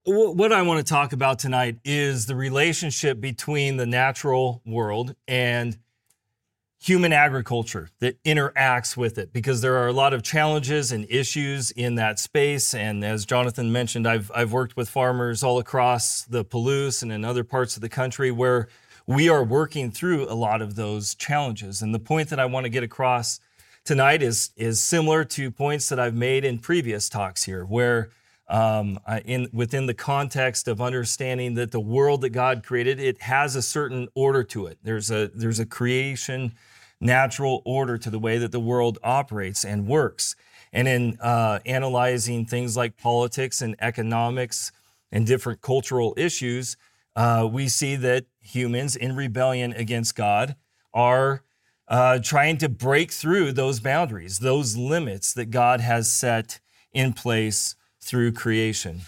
What I want to talk about tonight is the relationship between the natural world and human agriculture that interacts with it, because there are a lot of challenges and issues in that space. And as Jonathan mentioned, I've worked with farmers all across the Palouse and in other parts of the country where we are working through a lot of those challenges. And the point that I want to get across tonight is similar to points that I've made in previous talks here, where within the context of understanding that the world that God created, it has a certain order to it. There's a creation natural order to the way that the world operates and works. And in analyzing things like politics and economics and different cultural issues, we see that humans in rebellion against God are trying to break through those boundaries, those limits that God has set in place through creation.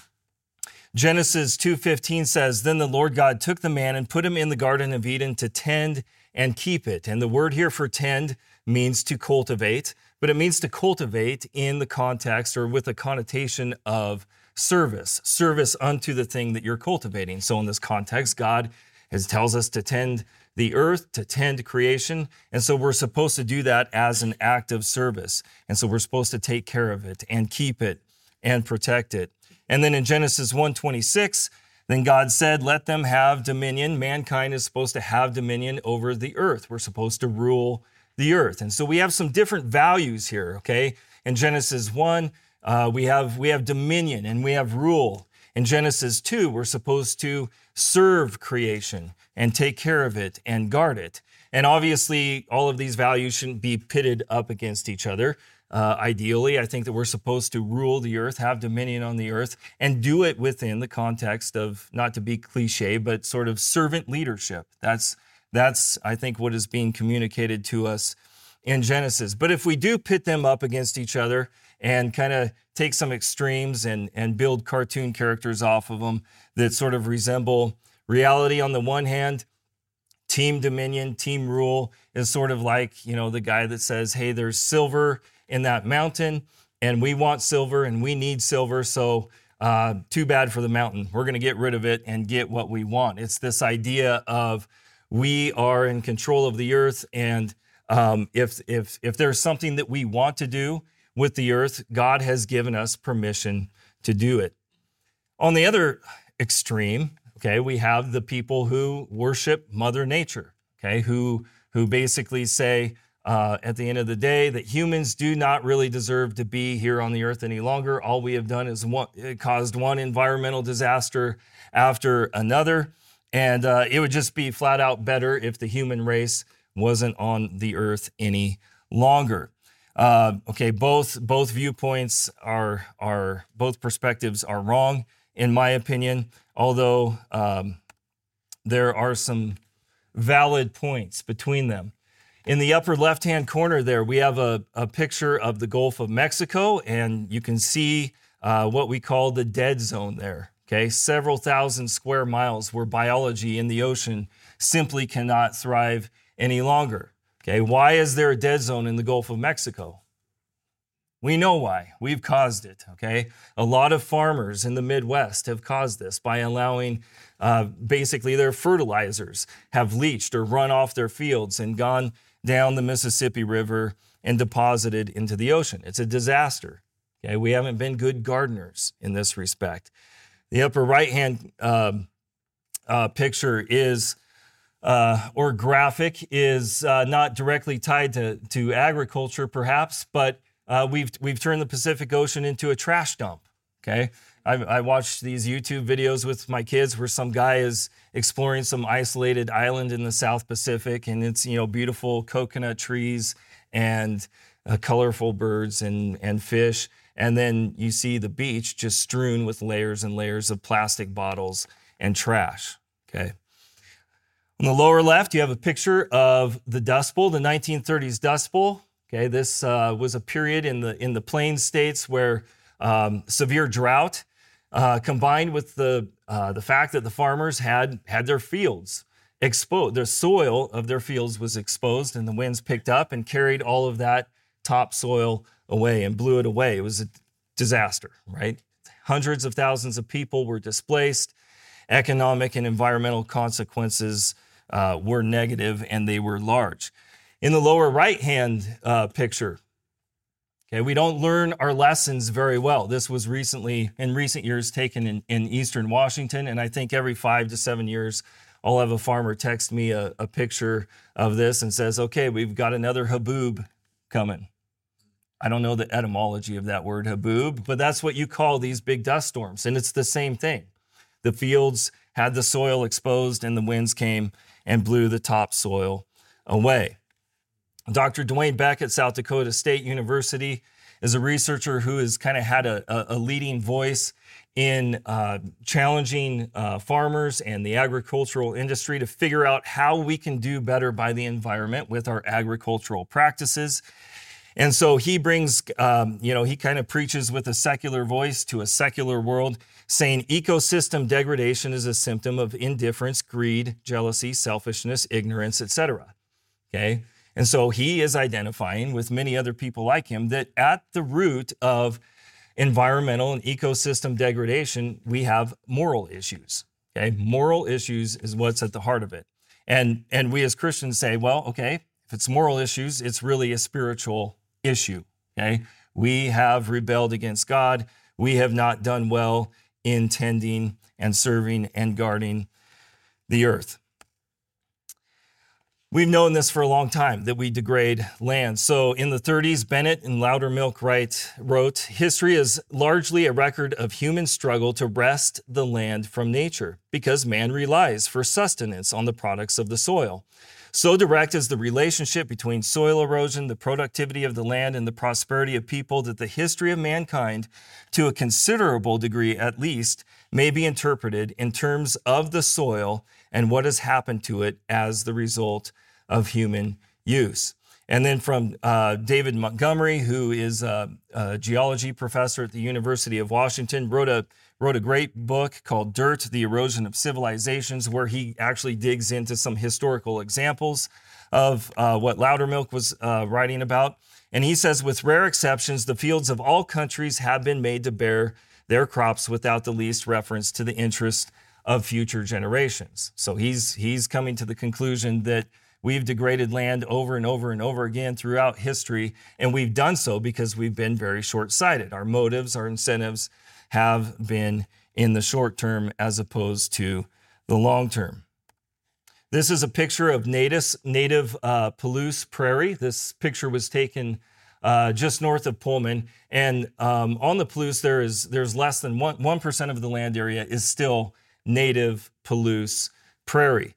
Genesis 2:15 says, "Then the Lord God took the man and put him in the Garden of Eden to tend and keep it." And the word here for tend means to cultivate, but it means to cultivate in the context or with a connotation of service unto the thing that you're cultivating. So in this context, God tells us to tend the earth, to tend creation. And so we're supposed to do that as an act of service. And so we're supposed to take care of it and keep it and protect it. And then in Genesis 1:26, then God said, "Let them have dominion." Mankind is supposed to have dominion over the earth. We're supposed to rule the earth. And so we have some different values here, okay? In Genesis 1, we have dominion and we have rule. In Genesis 2, we're supposed to serve creation and take care of it and guard it. And obviously, all of these values shouldn't be pitted up against each other. Ideally, I think that we're supposed to rule the earth, have dominion on the earth, and do it within the context of, not to be cliche, but sort of servant leadership. That's I think, what is being communicated to us in Genesis. But if we do pit them up against each other and kind of take some extremes and build cartoon characters off of them that sort of resemble reality, on the one hand, team dominion, team rule is sort of like, the guy that says, "Hey, there's silver in that mountain, and we want silver, and we need silver, so too bad for the mountain. We're going to get rid of it and get what we want." It's this idea of we are in control of the earth, and if there's something that we want to do with the earth, God has given us permission to do it. On the other extreme, okay, we have the people who worship Mother Nature, okay, who basically say, at the end of the day, that humans do not really deserve to be here on the earth any longer. All we have done is caused one environmental disaster after another, and it would just be flat out better if the human race wasn't on the earth any longer. Okay, both viewpoints both perspectives are wrong, in my opinion, although there are some valid points between them. In the upper left-hand corner there, we have a picture of the Gulf of Mexico, and you can see what we call the dead zone there, okay? Several thousand square miles where biology in the ocean simply cannot thrive any longer, okay? Why is there a dead zone in the Gulf of Mexico? We know why. We've caused it, okay? A lot of farmers in the Midwest have caused this by allowing basically their fertilizers have leached or run off their fields and gone down the Mississippi River and deposited into the ocean. It's a disaster, okay? We haven't been good gardeners in this respect. The upper right-hand picture is, or graphic, is not directly tied to agriculture perhaps, but we've turned the Pacific Ocean into a trash dump, okay? I watched these YouTube videos with my kids where some guy is exploring some isolated island in the South Pacific, and it's, beautiful coconut trees and colorful birds and fish. And then you see the beach just strewn with layers and layers of plastic bottles and trash, okay? On the lower left, you have a picture of the Dust Bowl, the 1930s Dust Bowl. Okay, this was a period in the Plains states where severe drought combined with the fact that the farmers had their fields exposed. The soil of their fields was exposed, and the winds picked up and carried all of that topsoil away and blew it away. It was a disaster, right? Hundreds of thousands of people were displaced. Economic and environmental consequences were negative, and they were large. In the lower right-hand picture, okay, we don't learn our lessons very well. This was in recent years, taken in Eastern Washington, and I think every 5 to 7 years, I'll have a farmer text me a picture of this and says, okay, we've got another haboob coming. I don't know the etymology of that word, haboob, but that's what you call these big dust storms, and it's the same thing. The fields had the soil exposed, and the winds came and blew the topsoil away. Dr. Dwayne Beck at South Dakota State University is a researcher who has kind of had a leading voice in challenging farmers and the agricultural industry to figure out how we can do better by the environment with our agricultural practices. And so he brings, he kind of preaches with a secular voice to a secular world, saying ecosystem degradation is a symptom of indifference, greed, jealousy, selfishness, ignorance, etc. Okay? And so he is identifying with many other people like him that at the root of environmental and ecosystem degradation, we have moral issues. Okay? Moral issues is what's at the heart of it. And we as Christians say, well, okay, if it's moral issues, it's really a spiritual issue. Okay? We have rebelled against God. We have not done well in tending and serving and guarding the earth. We've known this for a long time, that we degrade land. So in the 30s, Bennett and Loudermilk wrote, history is largely a record of human struggle to wrest the land from nature because man relies for sustenance on the products of the soil. So direct is the relationship between soil erosion, the productivity of the land, and the prosperity of people that the history of mankind, to a considerable degree at least, may be interpreted in terms of the soil and what has happened to it as the result of human use. And then from David Montgomery, who is a geology professor at the University of Washington, wrote a great book called Dirt, the Erosion of Civilizations, where he actually digs into some historical examples of what Loudermilk was writing about. And he says, with rare exceptions, the fields of all countries have been made to bear their crops without the least reference to the interest of future generations. So he's coming to the conclusion that we've degraded land over and over and over again throughout history, and we've done so because we've been very short-sighted. Our motives, our incentives have been in the short term as opposed to the long term. This is a picture of native Palouse Prairie. This picture was taken just north of Pullman, and on the Palouse there's less than 1% of the land area is still native Palouse Prairie.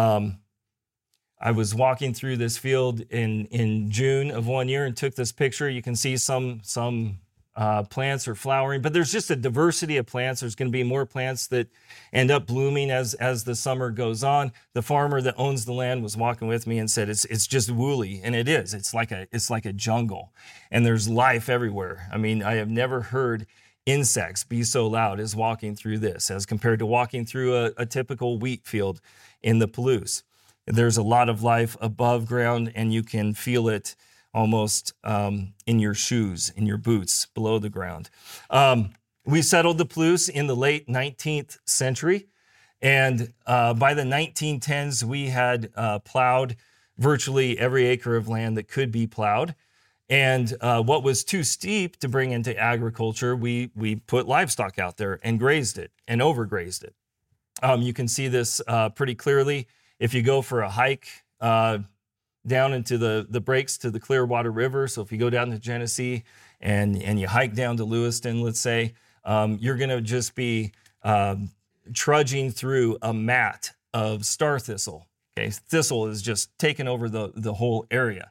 I was walking through this field in June of one year and took this picture. You can see some plants are flowering, but there's just a diversity of plants. There's going to be more plants that end up blooming as the summer goes on. The farmer that owns the land was walking with me and said it's just woolly, and it is. It's like a jungle, and there's life everywhere. I mean, I have never heard insects be so loud as walking through this, as compared to walking through a typical wheat field in the Palouse. There's a lot of life above ground, and you can feel it almost in your shoes, in your boots, below the ground. We settled the Palouse in the late 19th century, and by the 1910s, we had plowed virtually every acre of land that could be plowed. And what was too steep to bring into agriculture, we put livestock out there and grazed it and overgrazed it. You can see this pretty clearly if you go for a hike down into the breaks to the Clearwater River. So if you go down to Genesee and you hike down to Lewiston, let's say, you're going to just be trudging through a mat of star thistle. Okay, thistle is just taking over the whole area.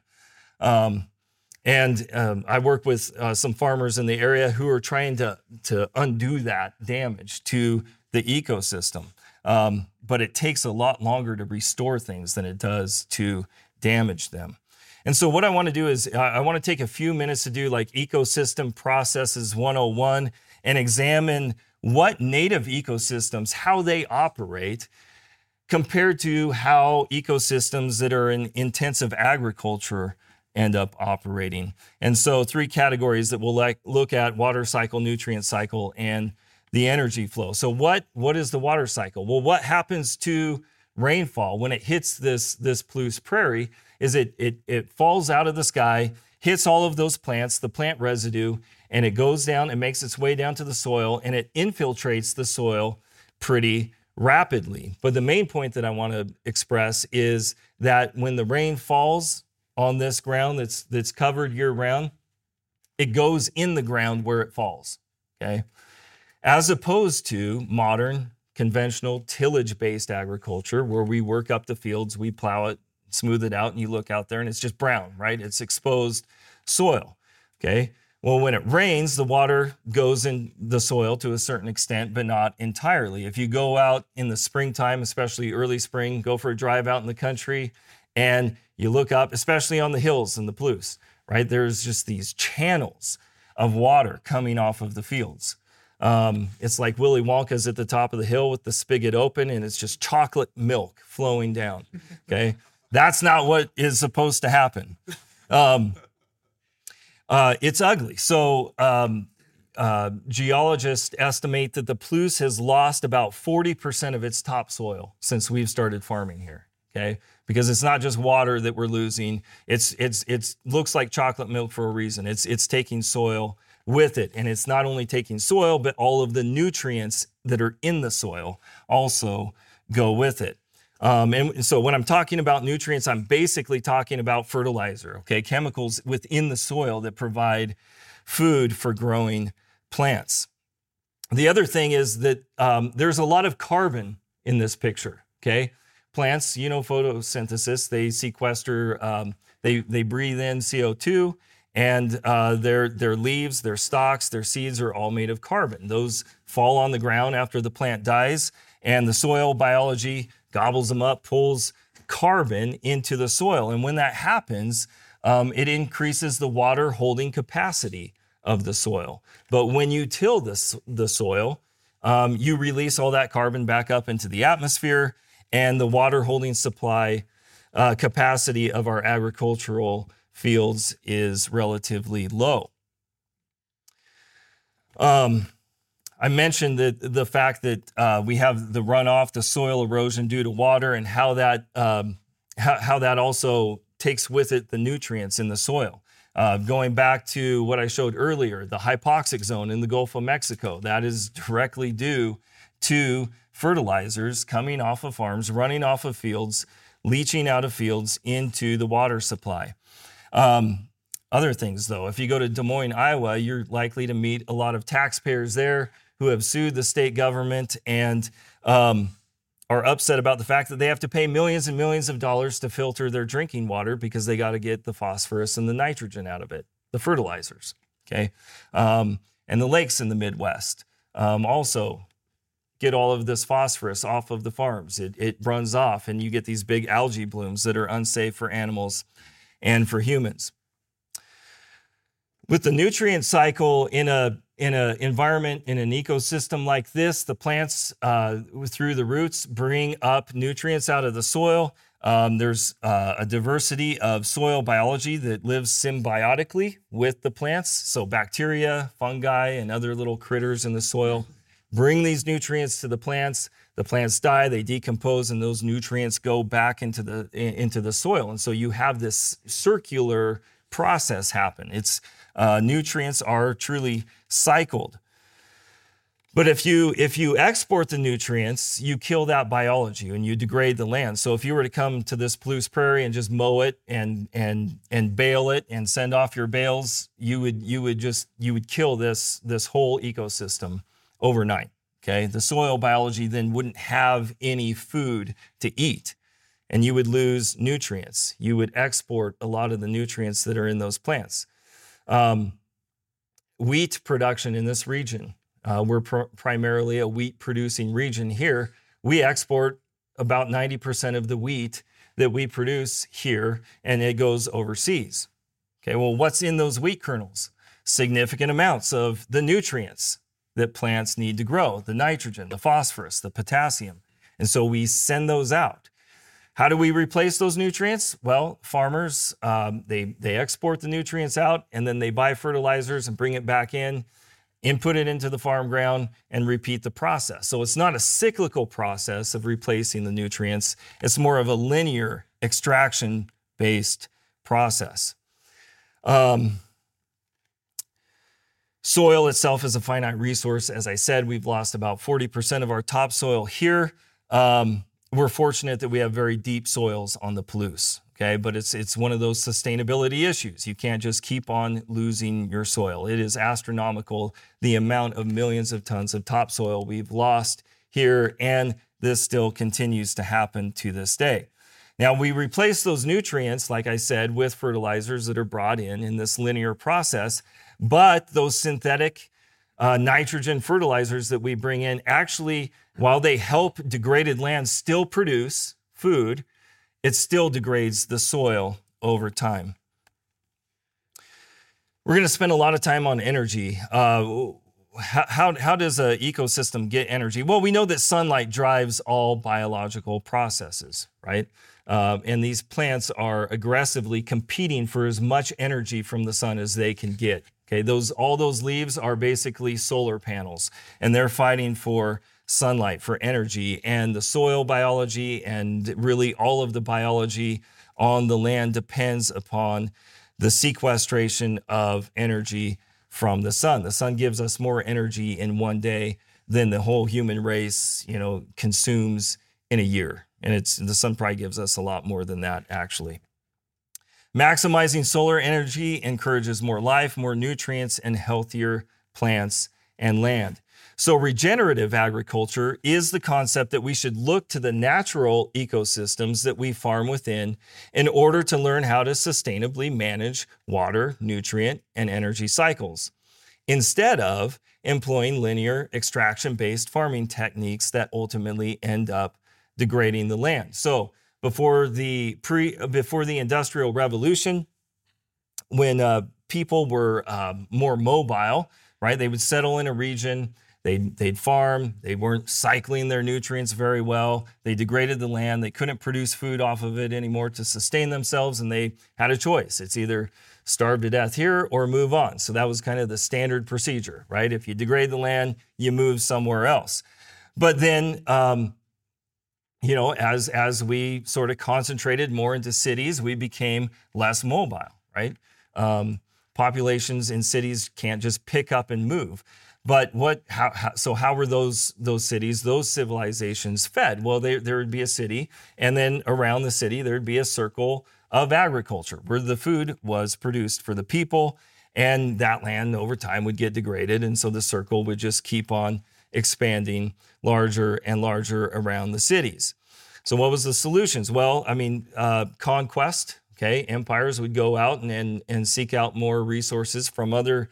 And I work with some farmers in the area who are trying to undo that damage to the ecosystem. But it takes a lot longer to restore things than it does to damage them. And so what I want to do is I want to take a few minutes to do like Ecosystem Processes 101 and examine what native ecosystems, how they operate compared to how ecosystems that are in intensive agriculture end up operating. And so 3 categories that we'll look at: water cycle, nutrient cycle, and the energy flow. So what is the water cycle? Well, what happens to rainfall when it hits this Palouse prairie is it falls out of the sky, hits all of those plants, the plant residue, and it goes down and makes its way down to the soil, and it infiltrates the soil pretty rapidly. But the main point that I want to express is that when the rain falls on this ground that's covered year round, it goes in the ground where it falls, okay? As opposed to modern, conventional, tillage-based agriculture, where we work up the fields, we plow it, smooth it out, and you look out there and it's just brown, right? It's exposed soil, okay? Well, when it rains, the water goes in the soil to a certain extent, but not entirely. If you go out in the springtime, especially early spring, go for a drive out in the country, and you look up, especially on the hills in the Palouse, right? There's just these channels of water coming off of the fields. It's like Willy Wonka's at the top of the hill with the spigot open, and it's just chocolate milk flowing down, okay? That's not what is supposed to happen. It's ugly. So geologists estimate that the Palouse has lost about 40% of its topsoil since we've started farming here, okay? Because it's not just water that we're losing. It looks like chocolate milk for a reason. It's taking soil with it. And it's not only taking soil, but all of the nutrients that are in the soil also go with it. And so when I'm talking about nutrients, I'm basically talking about fertilizer, okay? Chemicals within the soil that provide food for growing plants. The other thing is that there's a lot of carbon in this picture, okay? Plants, photosynthesis, they sequester, they breathe in CO2, and their leaves, their stalks, their seeds are all made of carbon. Those fall on the ground after the plant dies, and the soil biology gobbles them up, pulls carbon into the soil. And when that happens, it increases the water holding capacity of the soil. But when you till the soil, you release all that carbon back up into the atmosphere, and the water holding supply capacity of our agricultural fields is relatively low. I mentioned that the fact that we have the runoff, the soil erosion due to water, and how that also takes with it the nutrients in the soil. Going back to what I showed earlier, the hypoxic zone in the Gulf of Mexico, that is directly due to fertilizers coming off of farms, running off of fields, leaching out of fields into the water supply. Other things, though, if you go to Des Moines, Iowa, you're likely to meet a lot of taxpayers there who have sued the state government and are upset about the fact that they have to pay millions and millions of dollars to filter their drinking water because they got to get the phosphorus and the nitrogen out of it, the fertilizers, okay? And the lakes in the Midwest also get all of this phosphorus off of the farms. It runs off, and you get these big algae blooms that are unsafe for animals and for humans. With the nutrient cycle in an environment, in an ecosystem like this, the plants through the roots bring up nutrients out of the soil. There's a diversity of soil biology that lives symbiotically with the plants. So bacteria, fungi, and other little critters in the soil bring these nutrients to the plants. The plants die, they decompose, and those nutrients go back into the soil. And so you have this circular process happen. Nutrients are truly cycled. But if you export the nutrients, you kill that biology and you degrade the land. So if you were to come to this Palouse prairie and just mow it and bale it and send off your bales, you would kill this whole ecosystem overnight. Okay, the soil biology then wouldn't have any food to eat, and you would lose nutrients. You would export a lot of the nutrients that are in those plants. Wheat production in this region, we're primarily a wheat producing region here. We export about 90% of the wheat that we produce here, and it goes overseas. Okay, well, what's in those wheat kernels? Significant amounts of the nutrients that plants need to grow, the nitrogen, the phosphorus, the potassium. And so we send those out. How do we replace those nutrients? Well, farmers, they export the nutrients out, and then they buy fertilizers and bring it back in input it into the farm ground, and repeat the process. So it's not a cyclical process of replacing the nutrients. It's more of a linear extraction-based process. Soil itself is a finite resource. As I said, we've lost about 40% of our topsoil here. We're fortunate that we have very deep soils on the Palouse, okay? But it's one of those sustainability issues. You can't just keep on losing your soil. It is astronomical, the amount of millions of tons of topsoil we've lost here, and this still continues to happen to this day. Now, we replace those nutrients, like I said, with fertilizers that are brought in this linear process, but those synthetic nitrogen fertilizers that we bring in actually, while they help degraded land still produce food, it still degrades the soil over time. We're going to spend a lot of time on energy. How does an ecosystem get energy? Well, we know that sunlight drives all biological processes, right? And these plants are aggressively competing for as much energy from the sun as they can get. Okay, all those leaves are basically solar panels, and they're fighting for sunlight, for energy, and the soil biology and really all of the biology on the land depends upon the sequestration of energy from the sun. The sun gives us more energy in one day than the whole human race, consumes in a year. And the sun probably gives us a lot more than that, actually. Maximizing solar energy encourages more life, more nutrients, and healthier plants and land. So regenerative agriculture is the concept that we should look to the natural ecosystems that we farm within in order to learn how to sustainably manage water, nutrient, and energy cycles, instead of employing linear extraction-based farming techniques that ultimately end up degrading the land. So before the Industrial Revolution, when people were more mobile, right? They would settle in a region, they'd farm, they weren't cycling their nutrients very well, they degraded the land, they couldn't produce food off of it anymore to sustain themselves, and they had a choice. It's either starve to death here or move on. So that was kind of the standard procedure, right? If you degrade the land, you move somewhere else. But then, as we sort of concentrated more into cities, we became less mobile, right? Populations in cities can't just pick up and move. But how were those cities, those civilizations fed? Well, there would be a city, and then around the city, there'd be a circle of agriculture where the food was produced for the people, and that land over time would get degraded. And so the circle would just keep on expanding larger and larger around the cities. So what was the solutions? Well, conquest, okay? Empires would go out and seek out more resources from other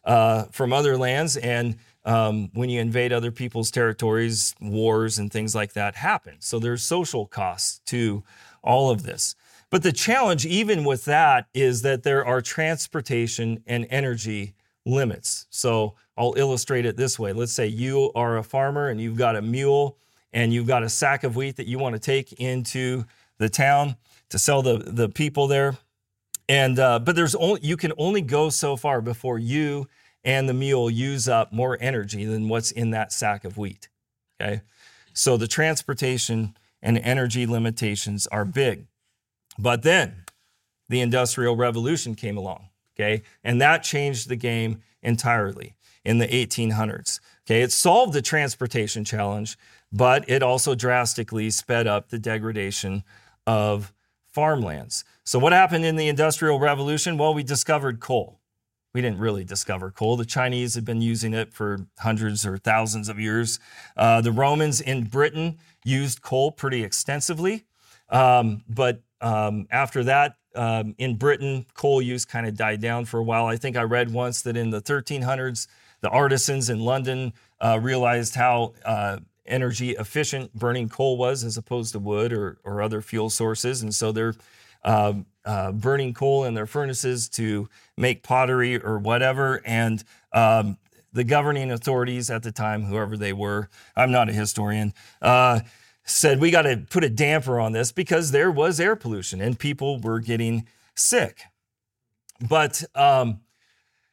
lands. And when you invade other people's territories, wars and things like that happen. So there's social costs to all of this. But the challenge, even with that, is that there are transportation and energy limits. So I'll illustrate it this way. Let's say you are a farmer and you've got a mule and you've got a sack of wheat that you want to take into the town to sell the people there. And but you can only go so far before you and the mule use up more energy than what's in that sack of wheat. Okay, so the transportation and energy limitations are big. But then the Industrial Revolution came along. Okay, and that changed the game entirely in the 1800s. Okay, it solved the transportation challenge, but it also drastically sped up the degradation of farmlands. So what happened in the Industrial Revolution? Well, we discovered coal. We didn't really discover coal. The Chinese had been using it for hundreds or thousands of years. The Romans in Britain used coal pretty extensively. But after that, in Britain, coal use kind of died down for a while. I think I read once that in the 1300s, the artisans in London realized how energy efficient burning coal was as opposed to wood or other fuel sources. And so they're burning coal in their furnaces to make pottery or whatever. And the governing authorities at the time, whoever they were, I'm not a historian, said we got to put a damper on this because there was air pollution and people were getting sick. But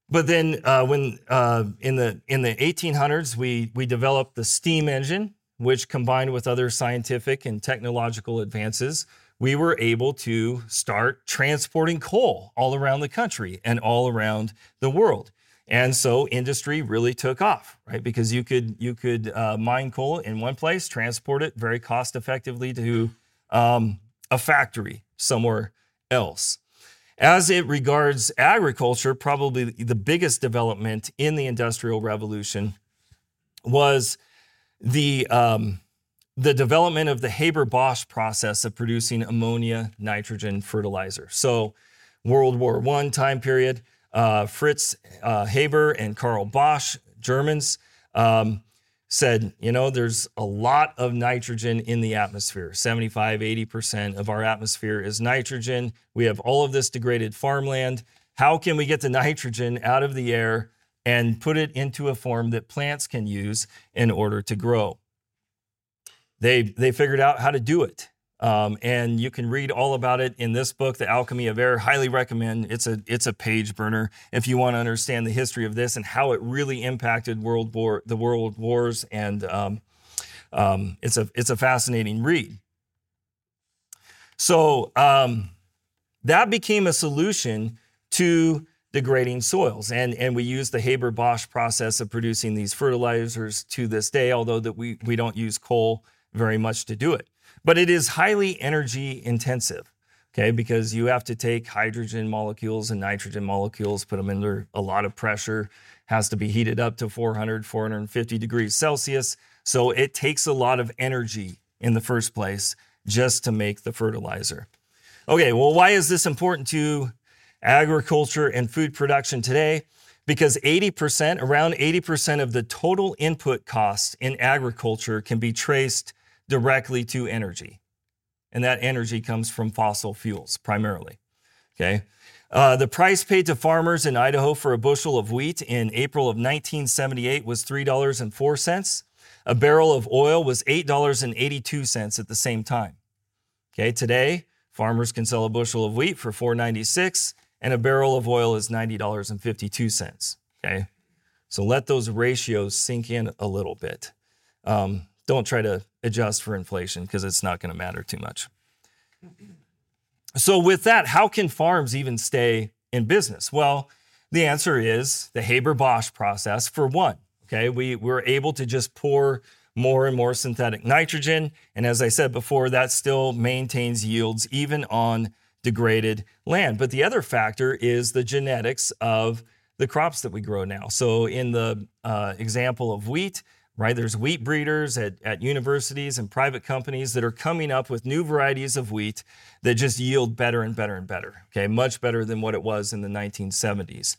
But then when in the 1800s, we developed the steam engine, which combined with other scientific and technological advances, we were able to start transporting coal all around the country and all around the world. And so industry really took off, right? Because you could mine coal in one place, transport it very cost effectively to a factory somewhere else. As it regards agriculture, probably the biggest development in the Industrial Revolution was the development of the Haber-Bosch process of producing ammonia nitrogen fertilizer. So World War I time period, Fritz Haber and Karl Bosch, Germans, said, there's a lot of nitrogen in the atmosphere. 75, 80% of our atmosphere is nitrogen. We have all of this degraded farmland. How can we get the nitrogen out of the air and put it into a form that plants can use in order to grow? They figured out how to do it. And you can read all about it in this book, The Alchemy of Air. Highly recommend. It's a page burner if you want to understand the history of this and how it really impacted the world wars. And it's a fascinating read. So that became a solution to degrading soils, and we use the Haber-Bosch process of producing these fertilizers to this day, although that we don't use coal very much to do it. But it is highly energy intensive, okay, because you have to take hydrogen molecules and nitrogen molecules, put them under a lot of pressure, has to be heated up to 400, 450 degrees Celsius. So it takes a lot of energy in the first place just to make the fertilizer. Okay, well, why is this important to agriculture and food production today? Because around 80% of the total input costs in agriculture can be traced directly to energy. And that energy comes from fossil fuels primarily, okay? The price paid to farmers in Idaho for a bushel of wheat in April of 1978 was $3.04. A barrel of oil was $8.82 at the same time. Okay, today, farmers can sell a bushel of wheat for $4.96, and a barrel of oil is $90.52, okay? So let those ratios sink in a little bit. Don't try to adjust for inflation because it's not going to matter too much. So with that, how can farms even stay in business? Well, the answer is the Haber-Bosch process for one. Okay, we're able to just pour more and more synthetic nitrogen. And as I said before, that still maintains yields even on degraded land. But the other factor is the genetics of the crops that we grow now. So in the example of wheat, right, there's wheat breeders at universities and private companies that are coming up with new varieties of wheat that just yield better and better and better. Okay, much better than what it was in the 1970s.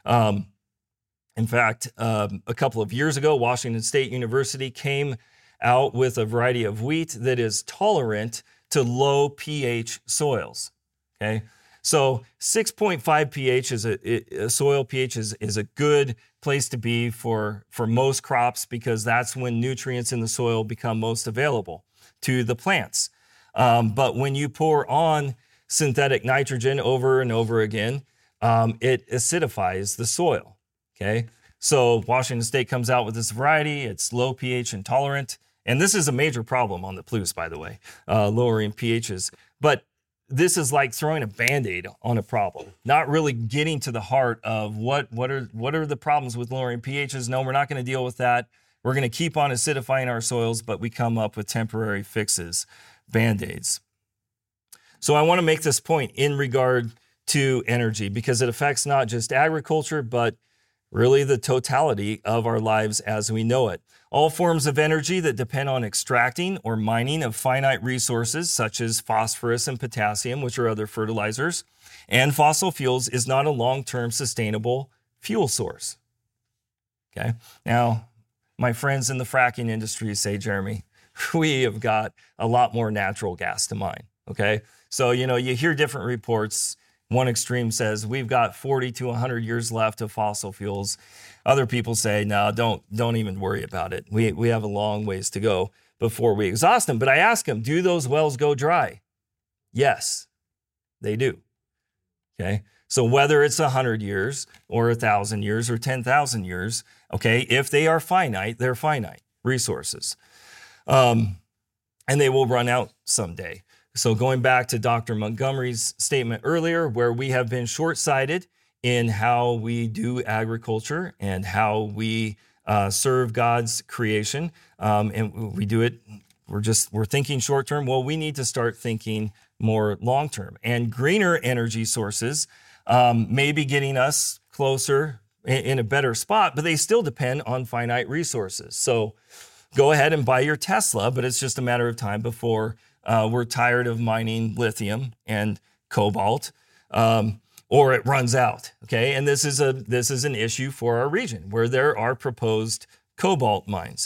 In fact, a couple of years ago, Washington State University came out with a variety of wheat that is tolerant to low pH soils. Okay, so 6.5 pH is a soil pH is a good place to be for most crops because that's when nutrients in the soil become most available to the plants. But when you pour on synthetic nitrogen over and over again, it acidifies the soil. Okay, so Washington State comes out with this variety. It's low pH intolerant, and this is a major problem on the Palouse, by the way, lowering pHs. But this is like throwing a Band-Aid on a problem, not really getting to the heart of what are the problems with lowering pHs. No, we're not going to deal with that. We're going to keep on acidifying our soils, but we come up with temporary fixes, Band-Aids. So I want to make this point in regard to energy because it affects not just agriculture, but really the totality of our lives as we know it. All forms of energy that depend on extracting or mining of finite resources such as phosphorus and potassium, which are other fertilizers, and fossil fuels is not a long-term sustainable fuel source. Okay. Now, my friends in the fracking industry say, Jeremy, we have got a lot more natural gas to mine. Okay. So, you hear different reports. One extreme says we've got 40 to 100 years left of fossil fuels. Other people say, no, don't even worry about it. We have a long ways to go before we exhaust them. But I ask them, do those wells go dry? Yes, they do. Okay. So whether it's 100 years or 1,000 years or 10,000 years, okay, if they are finite, they're finite resources. And they will run out someday. So going back to Dr. Montgomery's statement earlier, where we have been short-sighted in how we do agriculture and how we serve God's creation, and we do it, we're thinking short-term. Well, we need to start thinking more long-term. And greener energy sources may be getting us closer in a better spot, but they still depend on finite resources. So go ahead and buy your Tesla, but it's just a matter of time before we're tired of mining lithium and cobalt, or it runs out. Okay, and this is an issue for our region where there are proposed cobalt mines.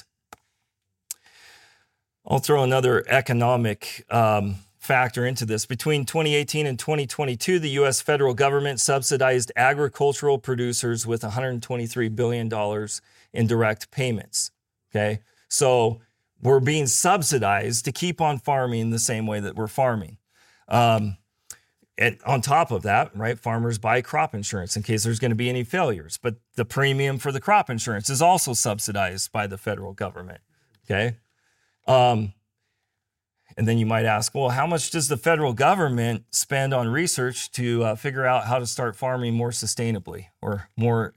I'll throw another economic factor into this. Between 2018 and 2022, the U.S. federal government subsidized agricultural producers with $123 billion in direct payments. Okay, so we're being subsidized to keep on farming the same way that we're farming. And on top of that, right, farmers buy crop insurance in case there's going to be any failures. But the premium for the crop insurance is also subsidized by the federal government. Okay. And then you might ask, well, how much does the federal government spend on research to figure out how to start farming more sustainably or more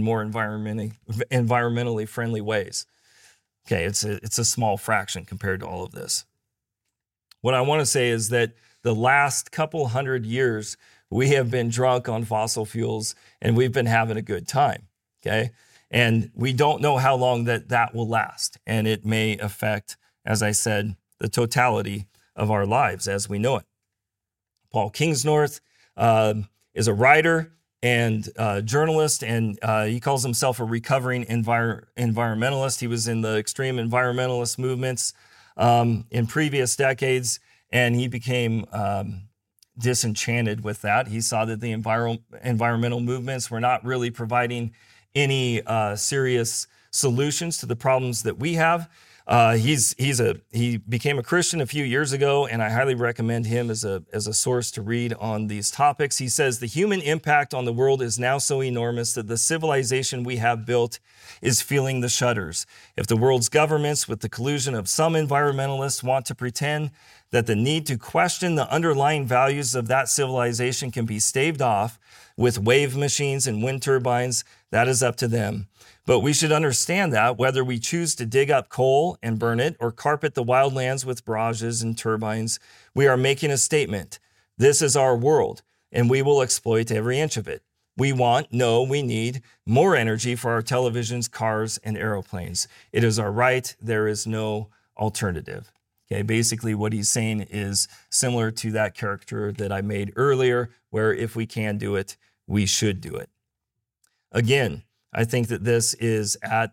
environmentally friendly ways? Okay, it's a small fraction compared to all of this. What I want to say is that the last couple hundred years, we have been drunk on fossil fuels and we've been having a good time, okay? And we don't know how long that will last. And it may affect, as I said, the totality of our lives as we know it. Paul Kingsnorth is a writer and journalist, and he calls himself a recovering environmentalist. He was in the extreme environmentalist movements in previous decades, and he became disenchanted with that. He saw that the environmental movements were not really providing any serious solutions to the problems that we have. He became a Christian a few years ago, and I highly recommend him as a source to read on these topics. He says the human impact on the world is now so enormous that the civilization we have built is feeling the shudders. If the world's governments, with the collusion of some environmentalists, want to pretend that the need to question the underlying values of that civilization can be staved off with wave machines and wind turbines, that is up to them. But we should understand that whether we choose to dig up coal and burn it or carpet the wildlands with barrages and turbines, we are making a statement. This is our world, and we will exploit every inch of it. We need more energy for our televisions, cars, and airplanes. It is our right. There is no alternative. Okay, basically what he's saying is similar to that caricature that I made earlier, where if we can do it, we should do it. Again, I think that this is at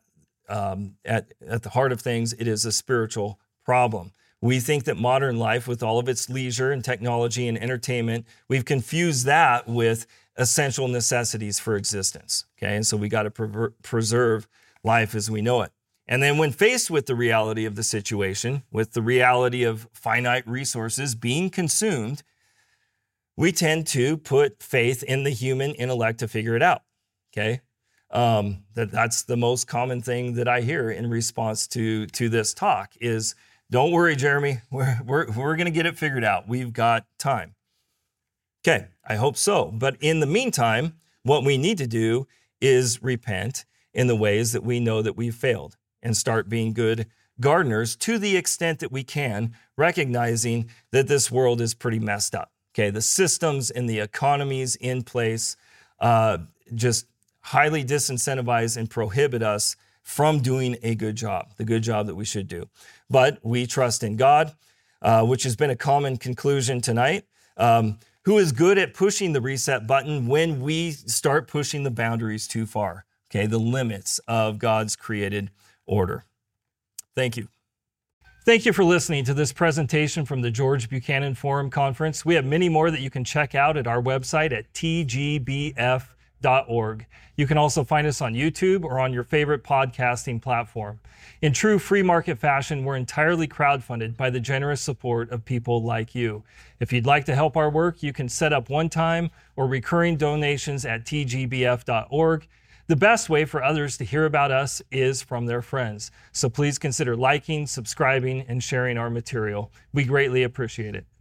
the heart of things. It is a spiritual problem. We think that modern life, with all of its leisure and technology and entertainment, we've confused that with essential necessities for existence. Okay, and so we got to preserve life as we know it. And then when faced with the reality of the situation, with the reality of finite resources being consumed, we tend to put faith in the human intellect to figure it out. Okay. That's the most common thing that I hear in response to this talk is, don't worry, Jeremy, we're going to get it figured out. We've got time. Okay, I hope so. But in the meantime, what we need to do is repent in the ways that we know that we've failed and start being good gardeners to the extent that we can, recognizing that this world is pretty messed up. Okay, the systems and the economies in place just highly disincentivize and prohibit us from doing a good job, the good job that we should do. But we trust in God, which has been a common conclusion tonight, who is good at pushing the reset button when we start pushing the boundaries too far, okay, the limits of God's created order. Thank you. Thank you for listening to this presentation from the George Buchanan Forum Conference. We have many more that you can check out at our website at tgbf.org. tgbf.org. You can also find us on YouTube or on your favorite podcasting platform. In true free market fashion, we're entirely crowdfunded by the generous support of people like you. If you'd like to help our work, you can set up one-time or recurring donations at tgbf.org. The best way for others to hear about us is from their friends. So please consider liking, subscribing, and sharing our material. We greatly appreciate it.